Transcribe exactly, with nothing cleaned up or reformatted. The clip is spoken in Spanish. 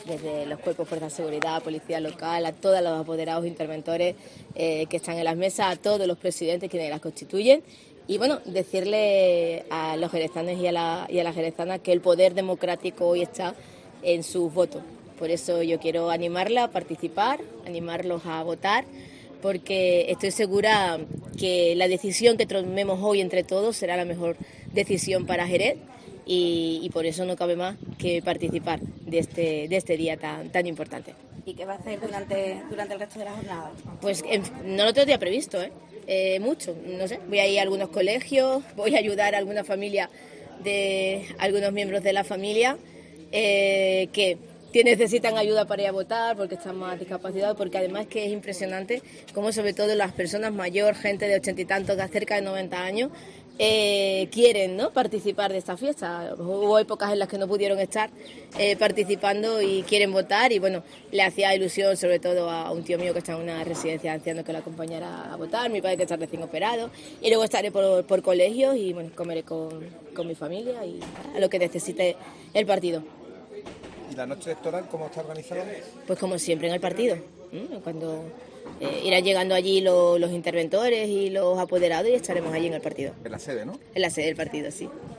desde los cuerpos de fuerza de seguridad, policía local, a todos los apoderados interventores eh, que están en las mesas, a todos los presidentes quienes las constituyen. Y bueno, decirle a los jerezanos y a, la, y a las jerezanas que el poder democrático hoy está en sus votos. Por eso yo quiero animarla a participar, animarlos a votar, porque estoy segura que la decisión que tomemos hoy entre todos será la mejor decisión para Jerez y, y por eso no cabe más que participar de este, de este día tan, tan importante. ¿Y qué va a hacer durante, durante el resto de la jornada? Pues en, no lo tengo previsto, ¿eh? Eh, mucho, no sé, voy a ir a algunos colegios, voy a ayudar a alguna familia, de algunos miembros de la familia eh, que que necesitan ayuda para ir a votar porque están más discapacitados, porque además que es impresionante cómo sobre todo las personas mayores, gente de ochenta y tantos, que cerca de noventa años, eh, quieren, ¿no?, participar de esta fiesta. Hubo épocas en las que no pudieron estar eh, participando y quieren votar y bueno, le hacía ilusión sobre todo a un tío mío que está en una residencia de ancianos que la acompañara a votar, mi padre que está recién operado, y luego estaré por, por colegios y bueno, comeré con, con mi familia y a lo que necesite el partido. ¿Y la noche electoral cómo está organizada? Pues como siempre en el partido, ¿eh? Cuando eh, irán llegando allí los, los interventores y los apoderados y estaremos allí en el partido. En la sede, ¿no? En la sede del partido, sí.